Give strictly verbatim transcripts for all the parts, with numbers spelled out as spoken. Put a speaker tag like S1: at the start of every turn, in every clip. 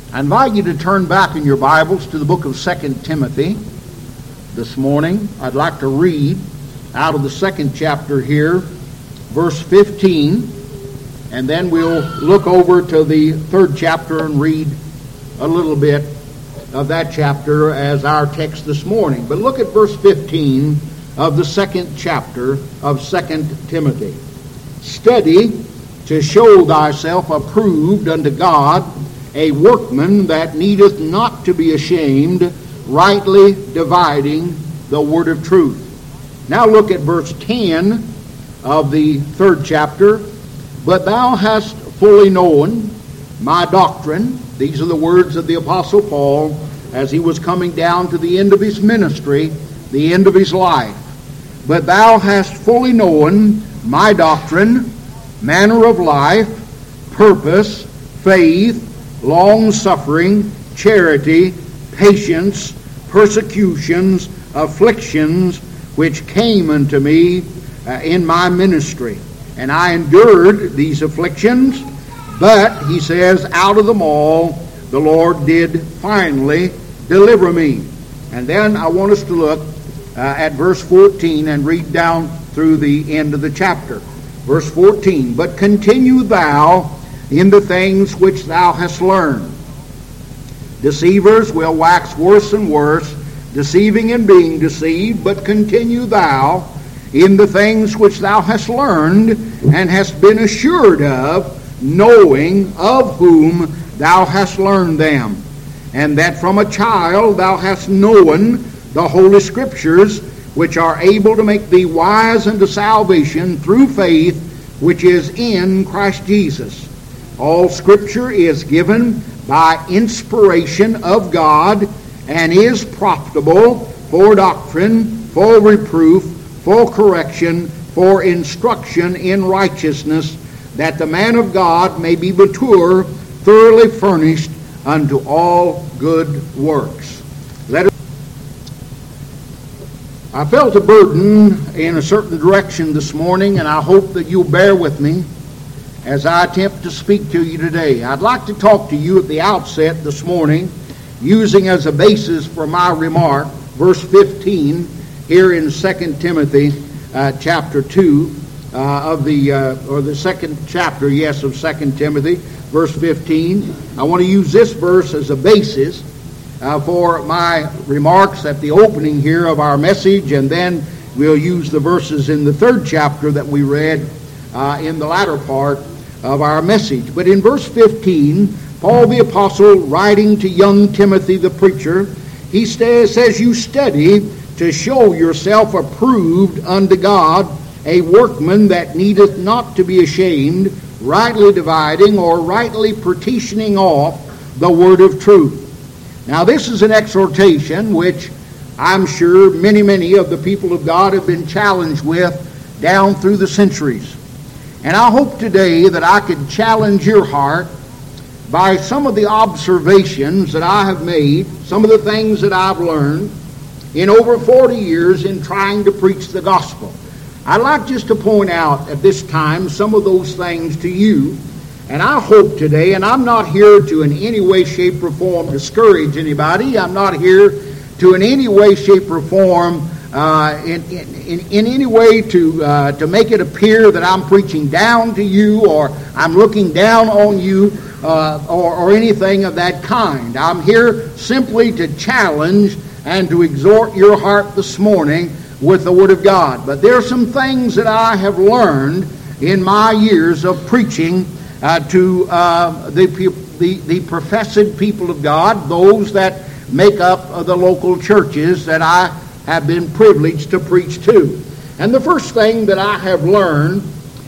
S1: I invite you to turn back in your Bibles to the book of Second Timothy this morning. I'd like to read out of the second chapter here, verse fifteen, and then we'll look over to the third chapter and read a little bit of that chapter as our text this morning. But look at verse fifteen of the second chapter of Second Timothy. Study to show thyself approved unto God, a workman that needeth not to be ashamed, rightly dividing the word of truth. Now look at verse ten of the third chapter. But thou hast fully known my doctrine. These are the words of the Apostle Paul as he was coming down to the end of his ministry, the end of his life. But thou hast fully known my doctrine, manner of life, purpose, faith, long-suffering, charity, patience, persecutions, afflictions, which came unto me uh, in my ministry. And I endured these afflictions, but, he says, out of them all, the Lord did finally deliver me. And then I want us to look uh, at verse fourteen and read down through the end of the chapter. Verse fourteen, but continue thou in the things which thou hast learned. Deceivers will wax worse and worse, deceiving and being deceived, but continue thou in the things which thou hast learned and hast been assured of, knowing of whom thou hast learned them, and that from a child thou hast known the Holy Scriptures, which are able to make thee wise unto salvation through faith which is in Christ Jesus. All Scripture is given by inspiration of God and is profitable for doctrine, for reproof, for correction, for instruction in righteousness, that the man of God may be mature, thoroughly furnished unto all good works. Let us I felt a burden in a certain direction this morning, and I hope that you'll bear with me as I attempt to speak to you today. I'd like to talk to you at the outset this morning, using as a basis for my remark, verse fifteen, here in Second Timothy uh, chapter two, uh, of the, uh, or the second chapter, yes, of Second Timothy, verse fifteen. I want to use this verse as a basis Uh, for my remarks at the opening here of our message, and then we'll use the verses in the third chapter that we read uh, in the latter part of our message. But in verse fifteen, Paul the Apostle, writing to young Timothy the preacher, he says, you study to show yourself approved unto God, a workman that needeth not to be ashamed, rightly dividing or rightly partitioning off the word of truth. Now, this is an exhortation which I'm sure many, many of the people of God have been challenged with down through the centuries. And I hope today that I could challenge your heart by some of the observations that I have made, some of the things that I've learned in over forty years in trying to preach the gospel. I'd like just to point out at this time some of those things to you. And I hope today, and I'm not here to in any way, shape, or form discourage anybody. I'm not here to in any way, shape, or form, uh, in, in, in any way to uh, to make it appear that I'm preaching down to you or I'm looking down on you uh, or, or anything of that kind. I'm here simply to challenge and to exhort your heart this morning with the Word of God. But there are some things that I have learned in my years of preaching Uh, to uh, the, the the professed people of God, those that make up uh, the local churches that I have been privileged to preach to. And the first thing that I have learned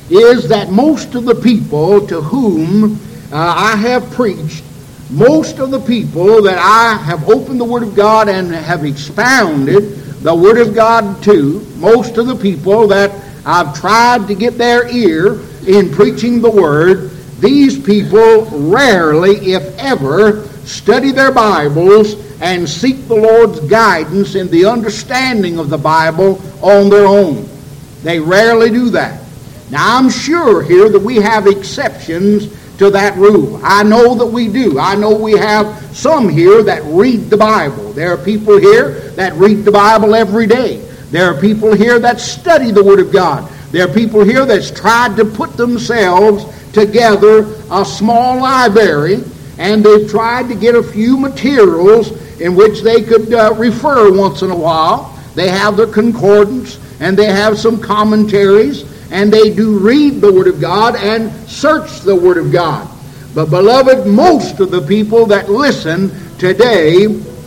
S1: is that most of the people to whom uh, I have preached, most of the people that I have opened the Word of God and have expounded the Word of God to, most of the people that I've tried to get their ear in preaching the Word, these people rarely, if ever, study their Bibles and seek the Lord's guidance in the understanding of the Bible on their own. They rarely do that. Now, I'm sure here that we have exceptions to that rule. I know that we do. I know we have some here that read the Bible. There are people here that read the Bible every day. There are people here that study the Word of God. There are people here that's tried to put themselves together a small library, and they've tried to get a few materials in which they could uh, refer once in a while. They have their concordance, and they have some commentaries, and they do read the Word of God and search the Word of God. But beloved, most of the people that listen today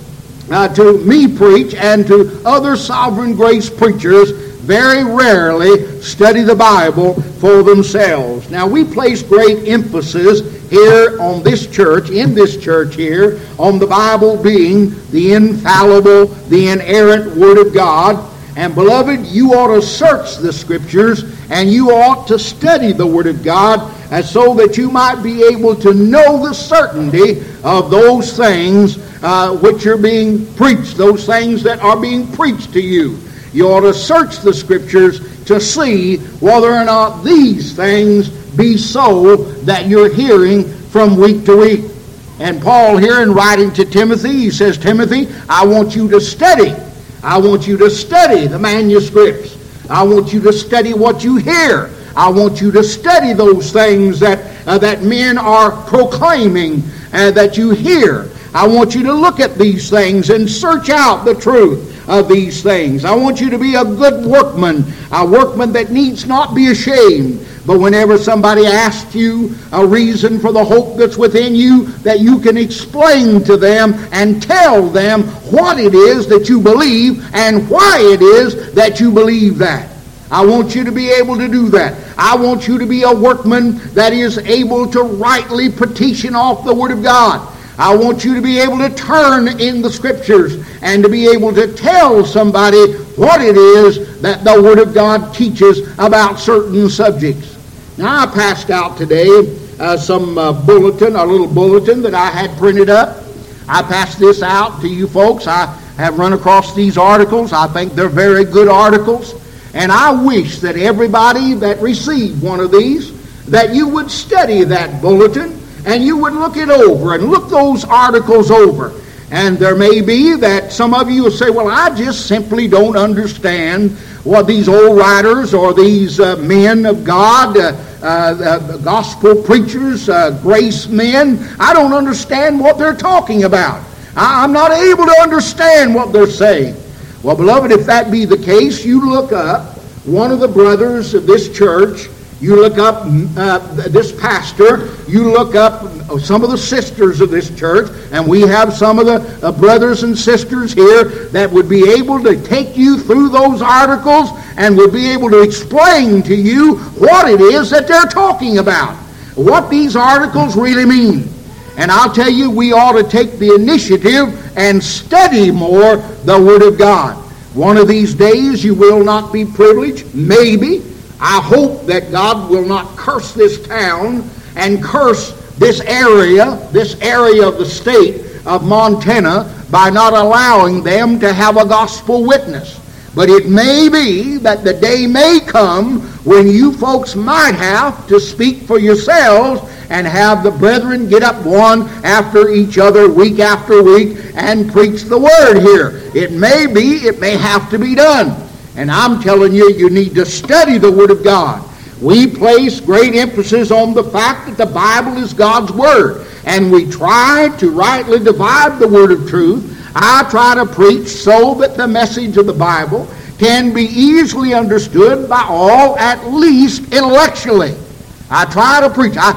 S1: uh, to me preach and to other Sovereign Grace preachers very rarely study the Bible for themselves. Now, we place great emphasis here on this church, in this church here, on the Bible being the infallible, the inerrant Word of God. And beloved, you ought to search the Scriptures, and you ought to study the Word of God, and so that you might be able to know the certainty of those things uh, which are being preached, those things that are being preached to you. You ought to search the Scriptures to see whether or not these things be so that you're hearing from week to week. And Paul here in writing to Timothy, he says, Timothy, I want you to study. I want you to study the manuscripts. I want you to study what you hear. I want you to study those things that, uh, that men are proclaiming uh, that you hear. I want you to look at these things and search out the truth of these things. I want you to be a good workman, a workman that needs not be ashamed. But whenever somebody asks you a reason for the hope that's within you, that you can explain to them and tell them what it is that you believe and why it is that you believe that. I want you to be able to do that. I want you to be a workman that is able to rightly petition off the Word of God. I want you to be able to turn in the Scriptures and to be able to tell somebody what it is that the Word of God teaches about certain subjects. Now, I passed out today uh, some uh, bulletin, a little bulletin that I had printed up. I passed this out to you folks. I have run across these articles. I think they're very good articles. And I wish that everybody that received one of these, that you would study that bulletin and you would look it over and look those articles over. And there may be that some of you will say, well, I just simply don't understand what these old writers or these uh, men of God, uh, uh, uh, gospel preachers, uh, grace men, I don't understand what they're talking about. I, I'm not able to understand what they're saying. Well, beloved, if that be the case, you look up one of the brothers of this church, you look up uh, this pastor, you look up some of the sisters of this church, and we have some of the uh, brothers and sisters here that would be able to take you through those articles and would be able to explain to you what it is that they're talking about, what these articles really mean. And I'll tell you, we ought to take the initiative and study more the Word of God. One of these days you will not be privileged, maybe. I hope that God will not curse this town and curse this area, this area of the state of Montana, by not allowing them to have a gospel witness. But it may be that the day may come when you folks might have to speak for yourselves and have the brethren get up one after each other, week after week, and preach the Word here. It may be, it may have to be done. And I'm telling you, you need to study the Word of God. We place great emphasis on the fact that the Bible is God's Word. And we try to rightly divide the Word of truth. I try to preach so that the message of the Bible can be easily understood by all, at least intellectually. I try to preach. I,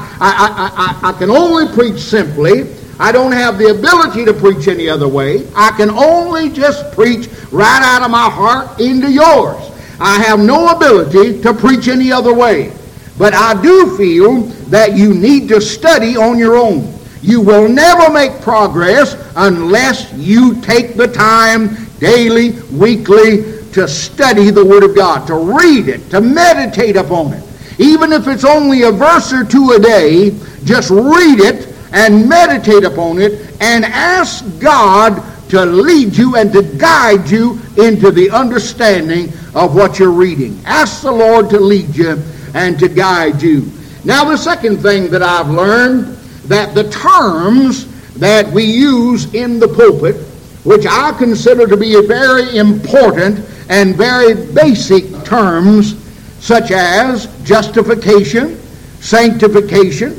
S1: I, I, I, I can only preach simply. I don't have the ability to preach any other way. I can only just preach right out of my heart into yours. I have no ability to preach any other way. But I do feel that you need to study on your own. You will never make progress unless you take the time daily, weekly, to study the Word of God, to read it, to meditate upon it. Even if it's only a verse or two a day, just read it and meditate upon it and ask God to lead you and to guide you into the understanding of what you're reading. Ask the Lord to lead you and to guide you. Now, the second thing that I've learned, that the terms that we use in the pulpit, which I consider to be very important and very basic terms, such as justification, sanctification,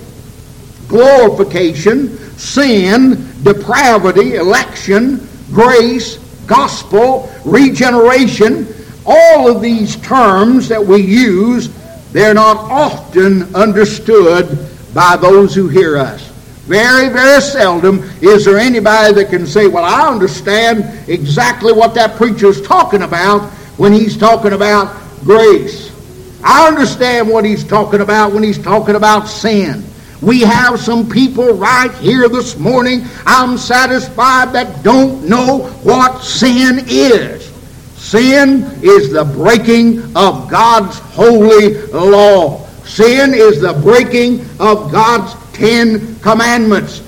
S1: glorification, sin, depravity, election, grace, gospel, regeneration, all of these terms that we use, they're not often understood by those who hear us. Very, very seldom is there anybody that can say, well, I understand exactly what that preacher's talking about when he's talking about grace. I understand what he's talking about when he's talking about sin. We have some people right here this morning, I'm satisfied, that don't know what sin is. Sin is the breaking of God's holy law. Sin is the breaking of God's Ten Commandments.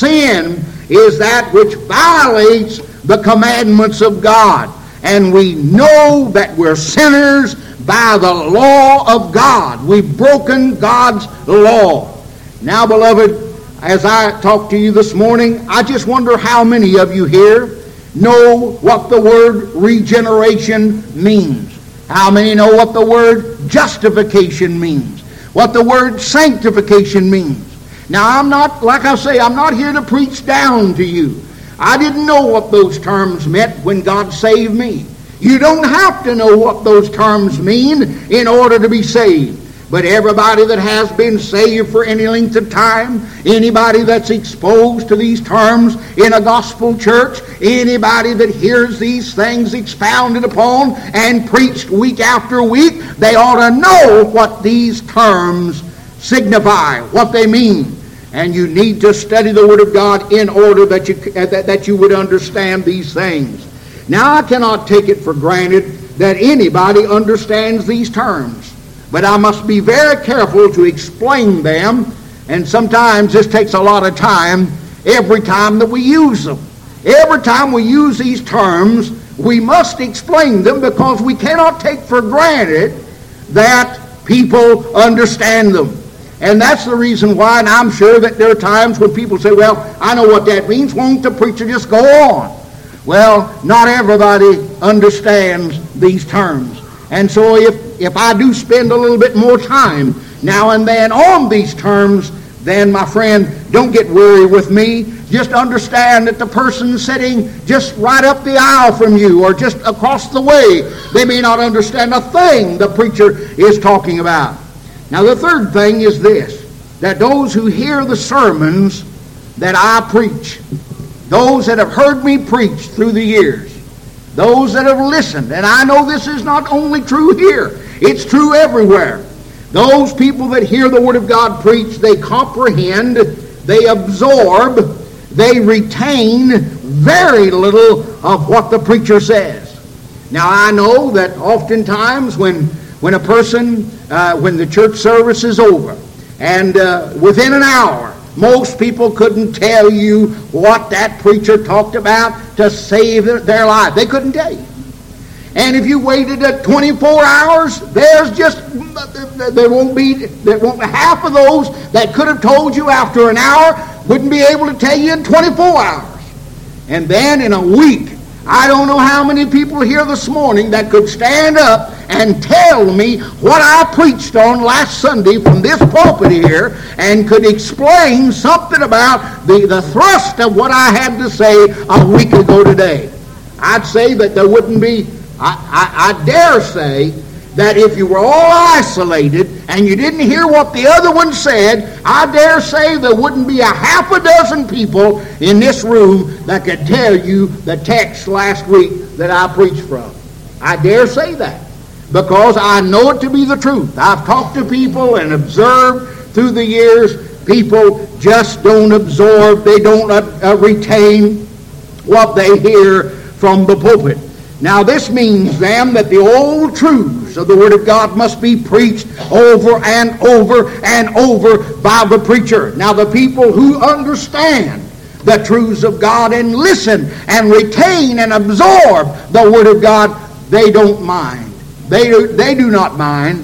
S1: Sin is that which violates the commandments of God. And we know that we're sinners by the law of God. We've broken God's law. Now, beloved, as I talk to you this morning, I just wonder how many of you here know what the word regeneration means. How many know what the word justification means? What the word sanctification means? Now, I'm not, like I say, I'm not here to preach down to you. I didn't know what those terms meant when God saved me. You don't have to know what those terms mean in order to be saved. But everybody that has been saved for any length of time, anybody that's exposed to these terms in a gospel church, anybody that hears these things expounded upon and preached week after week, they ought to know what these terms signify, what they mean. And you need to study the Word of God in order that you, that, that you would understand these things. Now, I cannot take it for granted that anybody understands these terms. But I must be very careful to explain them, and sometimes this takes a lot of time every time that we use them. Every time we use these terms, we must explain them because we cannot take for granted that people understand them. And that's the reason why, and I'm sure that there are times when people say, well, I know what that means, won't the preacher just go on? Well, not everybody understands these terms. And so if If I do spend a little bit more time now and then on these terms, then, my friend, don't get weary with me. Just understand that the person sitting just right up the aisle from you or just across the way, they may not understand a thing the preacher is talking about. Now, the third thing is this, that those who hear the sermons that I preach, those that have heard me preach through the years, those that have listened, and I know this is not only true here, it's true everywhere. Those people that hear the Word of God preached, they comprehend, they absorb, they retain very little of what the preacher says. Now, I know that oftentimes when, when a person, uh, when the church service is over, and uh, within an hour, most people couldn't tell you what that preacher talked about to save their, their life. They couldn't tell you. And if you waited at twenty-four hours, there's just, there won't be, there won't be half of those that could have told you after an hour wouldn't be able to tell you in twenty-four hours. And then in a week, I don't know how many people here this morning that could stand up and tell me what I preached on last Sunday from this pulpit here and could explain something about the, the thrust of what I had to say a week ago today. I'd say that there wouldn't be, I, I, I dare say that if you were all isolated and you didn't hear what the other one said, I dare say there wouldn't be a half a dozen people in this room that could tell you the text last week that I preached from. I dare say that because I know it to be the truth. I've talked to people and observed through the years, people just don't absorb, they don't uh, retain what they hear from the pulpit. Now, this means, then, that the old truths of the Word of God must be preached over and over and over by the preacher. Now, the people who understand the truths of God and listen and retain and absorb the Word of God, they don't mind. They do, they do not mind.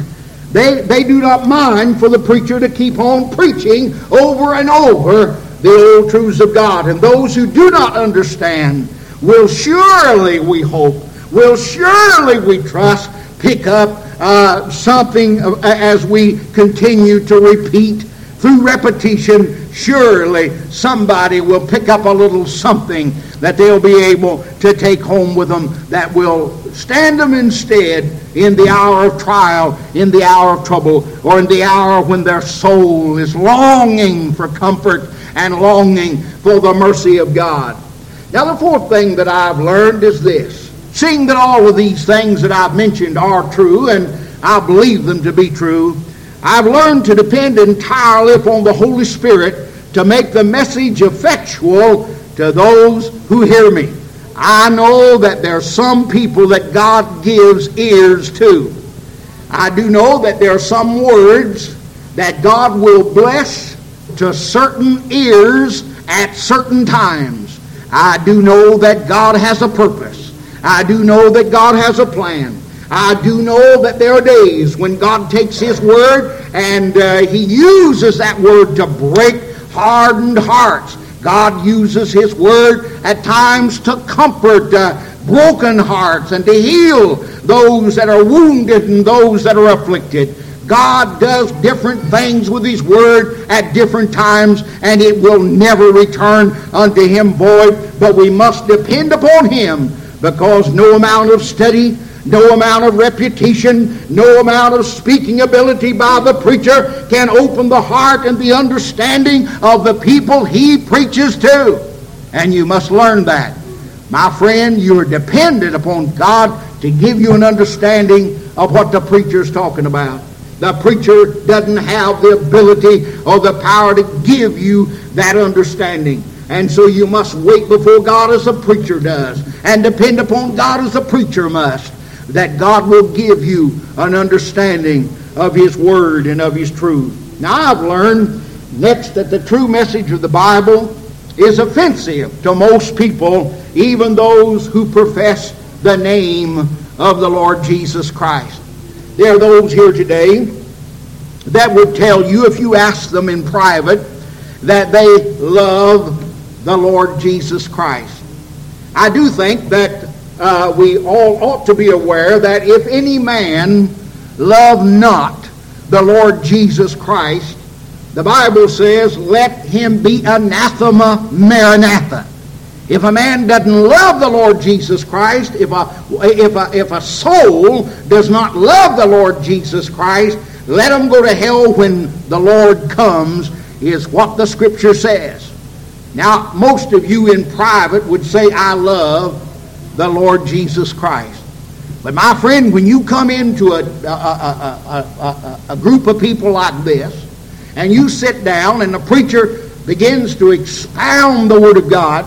S1: They, they do not mind for the preacher to keep on preaching over and over the old truths of God. And those who do not understand will surely, we hope, will surely, we trust, pick up uh, something as we continue to repeat. Through repetition, surely somebody will pick up a little something that they'll be able to take home with them that will stand them instead in the hour of trial, in the hour of trouble, or in the hour when their soul is longing for comfort and longing for the mercy of God. Now, the fourth thing that I've learned is this. Seeing that all of these things that I've mentioned are true, and I believe them to be true, I've learned to depend entirely upon the Holy Spirit to make the message effectual to those who hear me. I know that there are some people that God gives ears to. I do know that there are some words that God will bless to certain ears at certain times. I do know that God has a purpose. I do know that God has a plan. I do know that there are days when God takes His word and uh, He uses that word to break hardened hearts. God uses His word at times to comfort uh, broken hearts and to heal those that are wounded and those that are afflicted. God does different things with His word at different times, and it will never return unto Him void. But we must depend upon Him, because no amount of study, no amount of reputation, no amount of speaking ability by the preacher can open the heart and the understanding of the people he preaches to. And you must learn that. My friend, you are dependent upon God to give you an understanding of what the preacher is talking about. The preacher doesn't have the ability or the power to give you that understanding. And so you must wait before God as a preacher does, and depend upon God as a preacher must, that God will give you an understanding of His Word and of His truth. Now, I've learned next that the true message of the Bible is offensive to most people, even those who profess the name of the Lord Jesus Christ. There are those here today that would tell you, if you ask them in private, that they love the Lord Jesus Christ. I do think that Uh, we all ought to be aware that if any man love not the Lord Jesus Christ, the Bible says, let him be anathema maranatha. If a man doesn't love the Lord Jesus Christ, if a, if a, if a soul does not love the Lord Jesus Christ, let him go to hell when the Lord comes, is what the Scripture says. Now, most of you in private would say, I love the Lord Jesus Christ. But my friend, when you come into a, a, a, a, a, a group of people like this, and you sit down and the preacher begins to expound the Word of God,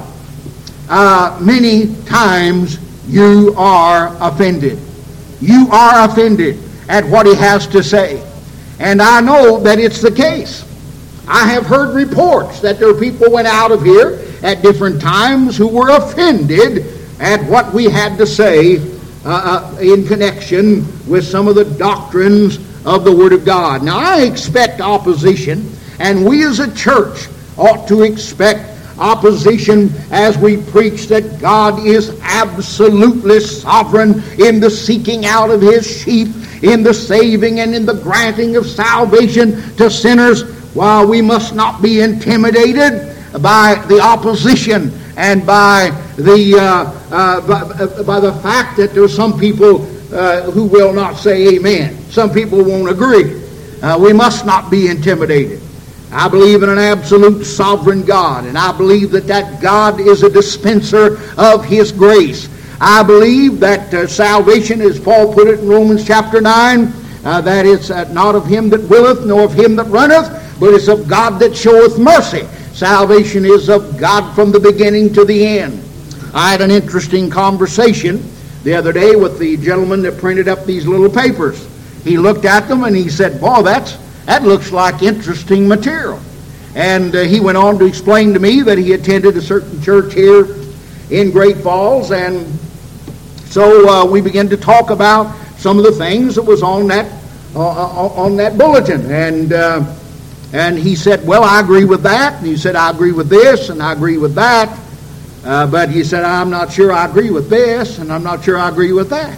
S1: uh, many times you are offended. You are offended at what he has to say. And I know that it's the case. I have heard reports that there are people went out of here at different times who were offended at what we had to say uh, uh, in connection with some of the doctrines of the Word of God. Now, I expect opposition, and we as a church ought to expect opposition as we preach that God is absolutely sovereign in the seeking out of His sheep, in the saving and in the granting of salvation to sinners. While we must not be intimidated by the opposition and by the uh, uh, by, by the fact that there are some people uh, who will not say amen. Some people won't agree. Uh, we must not be intimidated. I believe in an absolute sovereign God, and I believe that that God is a dispenser of His grace. I believe that uh, salvation, as Paul put it in Romans chapter nine, uh, that it's uh, not of him that willeth, nor of him that runneth, but it's of God that showeth mercy. Salvation is of God from the beginning to the end. I had an interesting conversation the other day with the gentleman that printed up these little papers. He looked at them and he said, boy, that's, that looks like interesting material. And uh, he went on to explain to me that he attended a certain church here in Great Falls, and so uh, we began to talk about some of the things that was on that on, on that bulletin. And uh, and he said, well, I agree with that. And he said, I agree with this, and I agree with that. Uh, but he said, I'm not sure I agree with this, and I'm not sure I agree with that.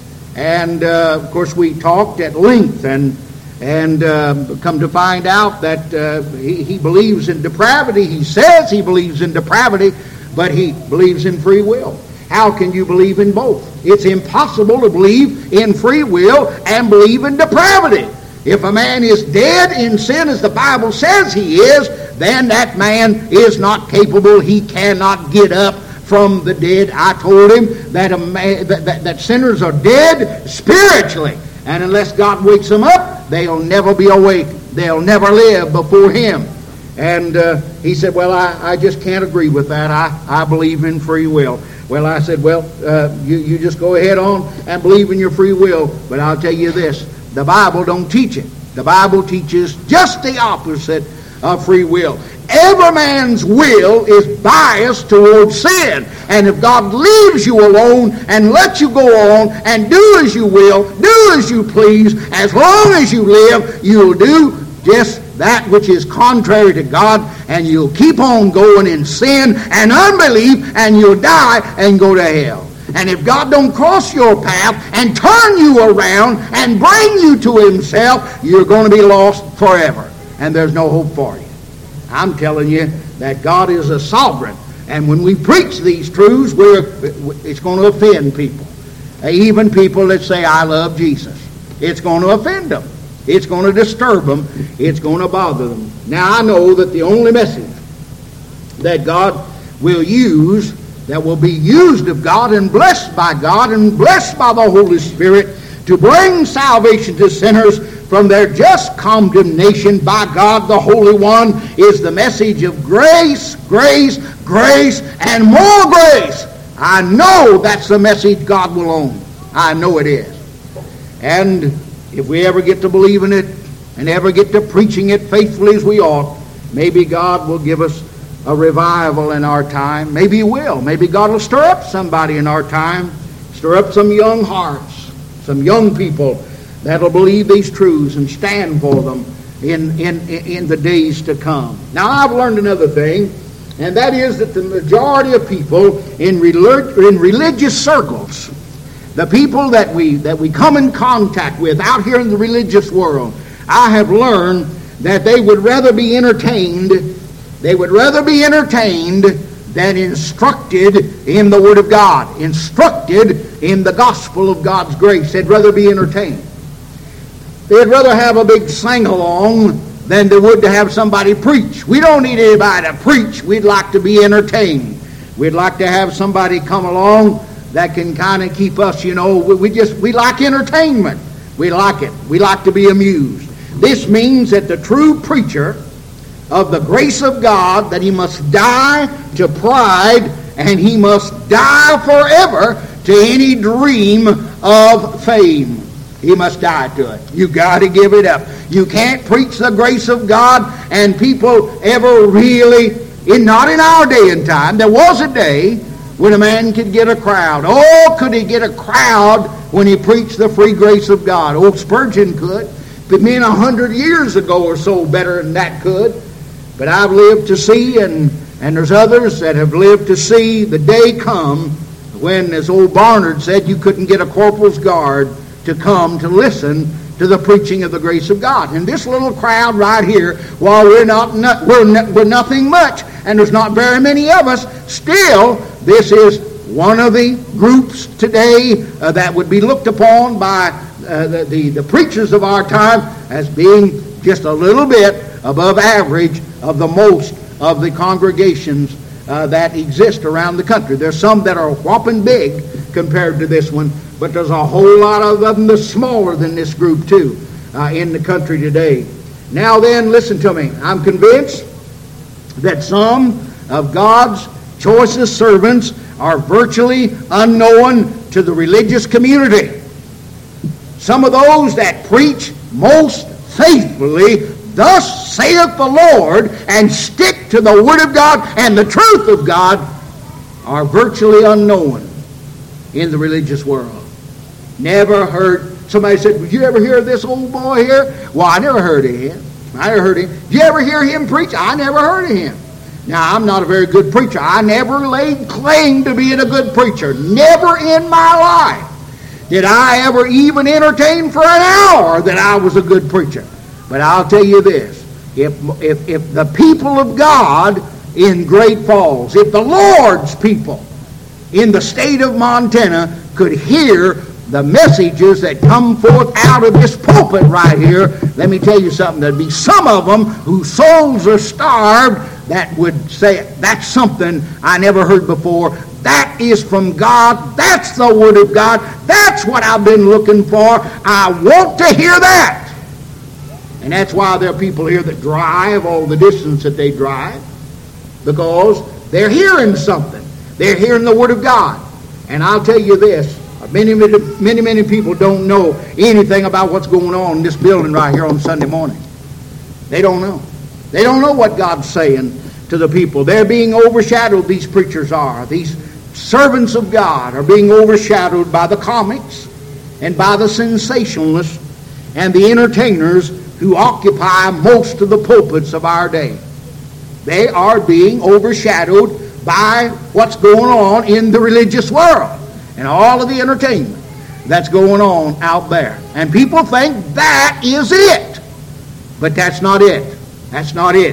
S1: And, uh, of course, we talked at length, and and uh, come to find out that uh, he, he believes in depravity. He says he believes in depravity, but he believes in free will. How can you believe in both? It's impossible to believe in free will and believe in depravity. If a man is dead in sin, as the Bible says he is, then that man is not capable. He cannot get up from the dead. I told him that, a man, that, that, that sinners are dead spiritually. And unless God wakes them up, they'll never be awake. They'll never live before Him. And uh, he said, well, I, I just can't agree with that. I, I believe in free will. Well, I said, well, uh, you, you just go ahead on and believe in your free will. But I'll tell you this, the Bible don't teach it. The Bible teaches just the opposite of free will. Every man's will is biased towards sin. And if God leaves you alone and lets you go on and do as you will, do as you please, as long as you live, you'll do just that which is contrary to God, and you'll keep on going in sin and unbelief, and you'll die and go to hell. And if God don't cross your path and turn you around and bring you to Himself, you're going to be lost forever. And there's no hope for you. I'm telling you that God is a sovereign. And when we preach these truths, we're, it's going to offend people. Even people that say, I love Jesus. It's going to offend them. It's going to disturb them. It's going to bother them. Now, I know that the only message that God will use, that will be used of God and blessed by God and blessed by the Holy Spirit to bring salvation to sinners from their just condemnation by God the Holy One, is the message of grace, grace, grace, and more grace. I know that's the message God will own. I know it is. And if we ever get to believing it and ever get to preaching it faithfully as we ought, maybe God will give us a revival in our time. Maybe He will. Maybe God will stir up somebody in our time, stir up some young hearts, some young people that'll believe these truths and stand for them in, in, in the days to come. Now, I've learned another thing, and that is that the majority of people in, relig- in religious circles, the people that we, that we come in contact with out here in the religious world, I have learned that they would rather be entertained, they would rather be entertained than instructed in the Word of God, instructed in the gospel of God's grace. They'd rather be entertained. They'd rather have a big sing-along than they would to have somebody preach. We don't need anybody to preach. We'd like to be entertained. We'd like to have somebody come along that can kind of keep us, you know, we, we just, we like entertainment. We like it. We like to be amused. This means that the true preacher of the grace of God, that he must die to pride, and he must die forever to any dream of fame. He must die to it. You got to give it up. You can't preach the grace of God and people ever really, in, not in our day and time, there was a day when a man could get a crowd. Oh, could he get a crowd when he preached the free grace of God? Old Spurgeon could. But me a hundred years ago or so better than that could. But I've lived to see, and, and there's others that have lived to see the day come when, as old Barnard said, you couldn't get a corporal's guard to come to listen to the preaching of the grace of God. And this little crowd right here, while we're not, not we're, no, we're nothing much, and there's not very many of us, still, this is one of the groups today uh, that would be looked upon by uh, the, the, the preachers of our time as being just a little bit above average of the most of the congregations uh, that exist around the country. There's some that are whopping big compared to this one, but there's a whole lot of them that's smaller than this group too uh, in the country today. Now then, listen to me. I'm convinced that some of God's choicest servants are virtually unknown to the religious community. Some of those that preach most faithfully, thus saith the Lord, and stick to the Word of God and the truth of God, are virtually unknown in the religious world. Never heard Somebody said, "Did you ever hear of this old boy here?" Well, I never heard of him. I never heard of him. Did you ever hear him preach? I never heard of him. Now, I'm not a very good preacher. I never laid claim to being a good preacher. Never in my life did I ever even entertain for an hour that I was a good preacher. But I'll tell you this. If, if, if the people of God in Great Falls, if the Lord's people in the state of Montana could hear the messages that come forth out of this pulpit right here, let me tell you something. There'd be some of them whose souls are starved that would say, "That's something I never heard before. That is from God. That's the Word of God. That's what I've been looking for. I want to hear that." And that's why there are people here that drive all the distance that they drive, because they're hearing something. They're hearing the Word of God. And I'll tell you this, many, many, many, many people don't know anything about what's going on in this building right here on Sunday morning. They don't know. They don't know what God's saying to the people. They're being overshadowed, these preachers are. These servants of God are being overshadowed by the comics and by the sensationalists and the entertainers who occupy most of the pulpits of our day. They are being overshadowed by what's going on in the religious world and all of the entertainment that's going on out there. And people think that is it. But that's not it. That's not it.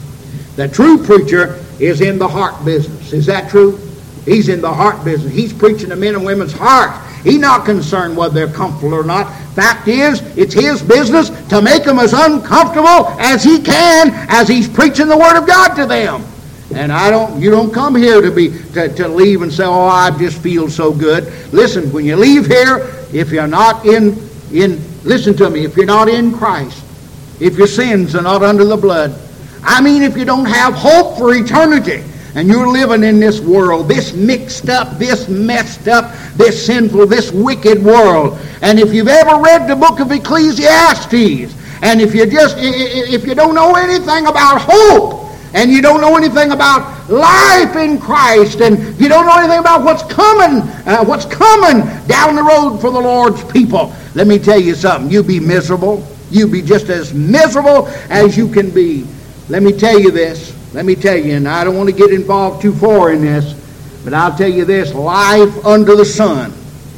S1: The true preacher is in the heart business. Is that true? He's in the heart business. He's preaching to men and women's hearts. He's not concerned whether they're comfortable or not. Fact is, it's his business to make them as uncomfortable as he can as he's preaching the Word of God to them. And I don't, you don't come here to be to, to leave and say, "Oh, I just feel so good." Listen, when you leave here, if you're not in in listen to me, if you're not in Christ, if your sins are not under the blood, I mean, if you don't have hope for eternity, and you're living in this world, this mixed up, this messed up, this sinful, this wicked world, and if you've ever read the book of Ecclesiastes, and if you just if you don't know anything about hope, and you don't know anything about life in Christ, and you don't know anything about what's coming, uh, what's coming down the road for the Lord's people, let me tell you something. You'll be miserable. You'll be just as miserable as you can be. Let me tell you this. Let me tell you, and I don't want to get involved too far in this, but I'll tell you this. Life under the sun,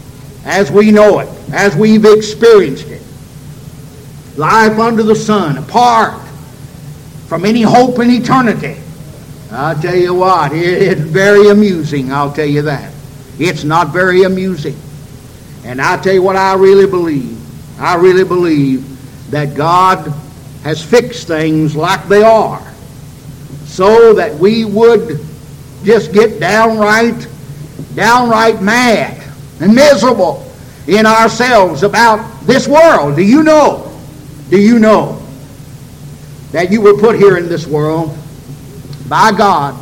S1: as we know it, as we've experienced it, life under the sun, apart from any hope in eternity, I'll tell you what, it's very amusing, I'll tell you that. It's not very amusing. And I'll tell you what I really believe. I really believe that God has fixed things like they are, so that we would just get downright, downright mad and miserable in ourselves about this world. Do you know? Do you know that you were put here in this world by God,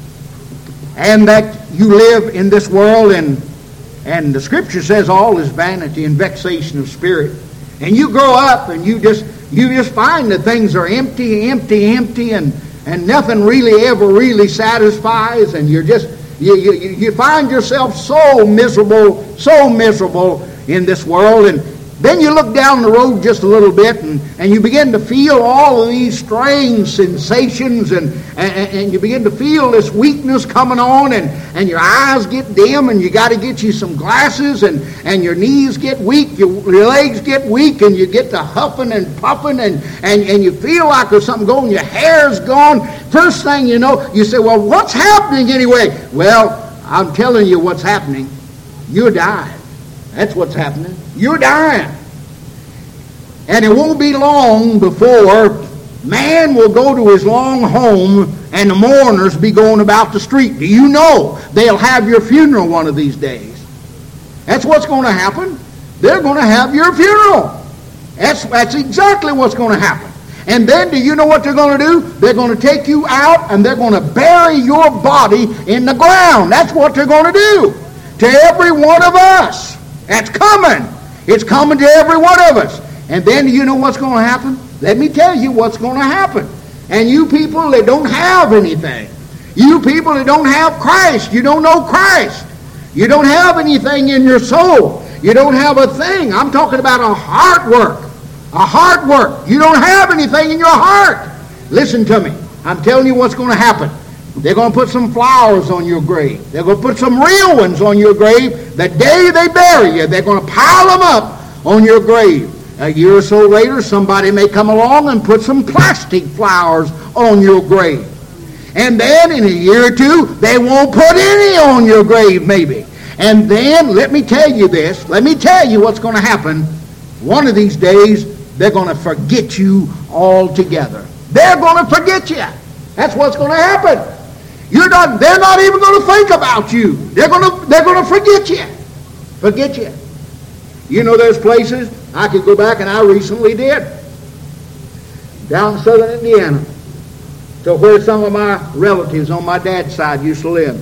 S1: and that you live in this world, and and the Scripture says all is vanity and vexation of spirit, and you grow up and you just you just find that things are empty, empty, empty, and and nothing really ever really satisfies, and you're just you you you find yourself so miserable, so miserable in this world. And then you look down the road just a little bit, and, and you begin to feel all of these strange sensations, and, and, and you begin to feel this weakness coming on, and, and your eyes get dim, and you got to get you some glasses, and, and your knees get weak, your, your legs get weak, and you get to huffing and puffing, and, and, and you feel like there's something going, your hair's gone. First thing you know, you say, "Well, what's happening anyway?" Well, I'm telling you what's happening. You're dying. That's what's happening. You're dying. And it won't be long before man will go to his long home and the mourners be going about the street. Do you know they'll have your funeral one of these days? That's what's going to happen. They're going to have your funeral. That's, that's exactly what's going to happen. And then do you know what they're going to do? They're going to take you out and they're going to bury your body in the ground. That's what they're going to do to every one of us. That's coming. It's coming to every one of us. And then do you know what's going to happen? Let me tell you what's going to happen. And you people that don't have anything, you people that don't have Christ, you don't know Christ, you don't have anything in your soul, You don't have a thing. I'm talking about a heart work. A heart work. You don't have anything in your heart. Listen to me. I'm telling you what's going to happen. They're going to put some flowers on your grave. They're going to put some real ones on your grave. The day they bury you, they're going to pile them up on your grave. A year or so later, somebody may come along and put some plastic flowers on your grave. And then in a year or two, they won't put any on your grave maybe. And then, let me tell you this, let me tell you what's going to happen. One of these days, they're going to forget you altogether. They're going to forget you. That's what's going to happen. You're not, they're not even going to think about you. They're going to, they're going to forget you. Forget you. You know, there's places I could go back, and I recently did, down in southern Indiana, to where some of my relatives on my dad's side used to live.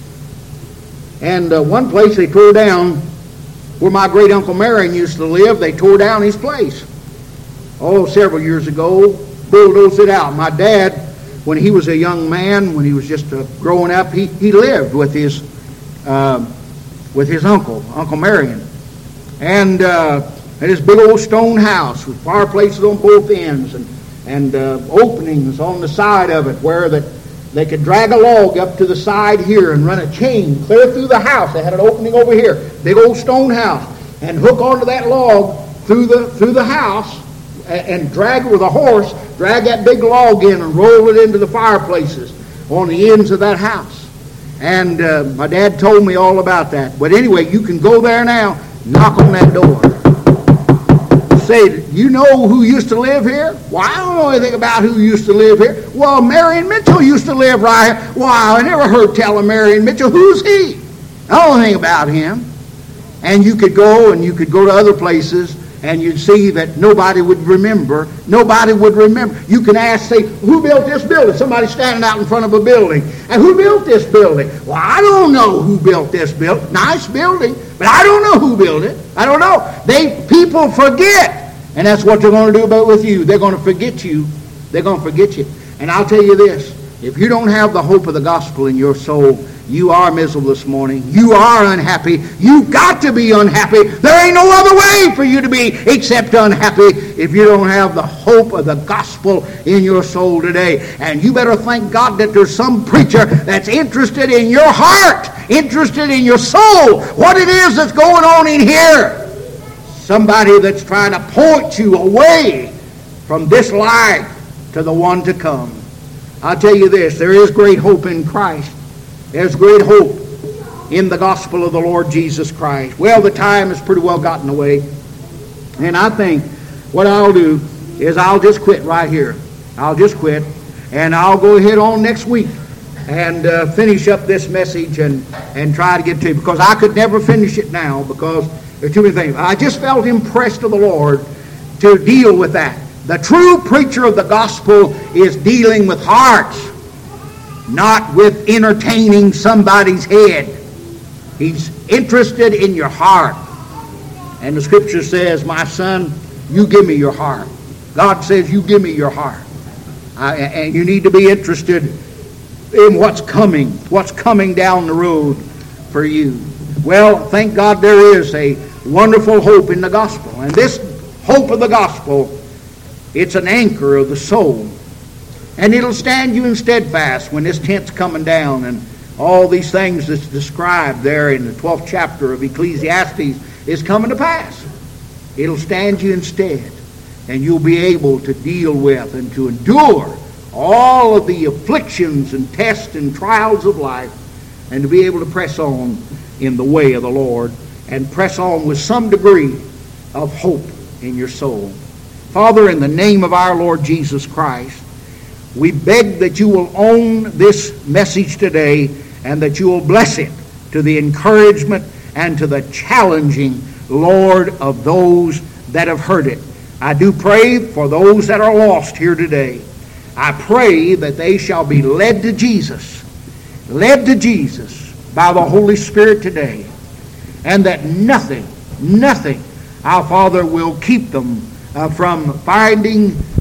S1: And uh, one place they tore down, where my great Uncle Marion used to live, they tore down his place. Oh, several years ago, bulldozed it out. My dad, when he was a young man, when he was just uh, growing up, he, he lived with his uh, with his uncle, Uncle Marion. And uh, had this big old stone house with fireplaces on both ends and, and uh, openings on the side of it where the, they could drag a log up to the side here and run a chain clear through the house. They had an opening over here, big old stone house, and hook onto that log through the through the house and, and drag it with a horse, drag that big log in and roll it into the fireplaces on the ends of that house. And uh, my dad told me all about that. But anyway, you can go there now, knock on that door. Say, you know who used to live here? Well, I don't know anything about who used to live here. Well, Marion Mitchell used to live right here. Wow, I never heard tell of Marion Mitchell. Who's he? I don't know anything about him. And you could go and you could go to other places and you'd see that nobody would remember. Nobody would remember. You can ask, say, who built this building? Somebody standing out in front of a building. And who built this building? Well, I don't know who built this building. Nice building, but I don't know who built it. I don't know. They people forget. And that's what they're going to do about with you. They're going to forget you. They're going to forget you. And I'll tell you this. If you don't have the hope of the gospel in your soul, you are miserable this morning. You are unhappy. You've got to be unhappy. There ain't no other way for you to be except unhappy if you don't have the hope of the gospel in your soul today. And you better thank God that there's some preacher that's interested in your heart, interested in your soul, what it is that's going on in here. Somebody that's trying to point you away from this life to the one to come. I'll tell you this, there is great hope in Christ. There's great hope in the gospel of the Lord Jesus Christ. Well, the time has pretty well gotten away. And I think what I'll do is I'll just quit right here. I'll just quit. And I'll go ahead on next week and uh, finish up this message and, and try to get to it. Because I could never finish it now because there are too many things. I just felt impressed of the Lord to deal with that. The true preacher of the gospel is dealing with hearts, not with entertaining somebody's head. He's interested in your heart. And the scripture says, my son, you give me your heart. God says, you give me your heart. Uh, and you need to be interested in what's coming, what's coming down the road for you. Well, thank God there is a wonderful hope in the gospel. And this hope of the gospel, it's an anchor of the soul. And it'll stand you in steadfast when this tent's coming down and all these things that's described there in the twelfth chapter of Ecclesiastes is coming to pass. It'll stand you in stead. And you'll be able to deal with and to endure all of the afflictions and tests and trials of life and to be able to press on in the way of the Lord and press on with some degree of hope in your soul. Father, in the name of our Lord Jesus Christ, we beg that you will own this message today and that you will bless it to the encouragement and to the challenging, Lord, of those that have heard it. I do pray for those that are lost here today. I pray that they shall be led to Jesus, led to Jesus by the Holy Spirit today, and that nothing, nothing, our Father, will keep them uh, from finding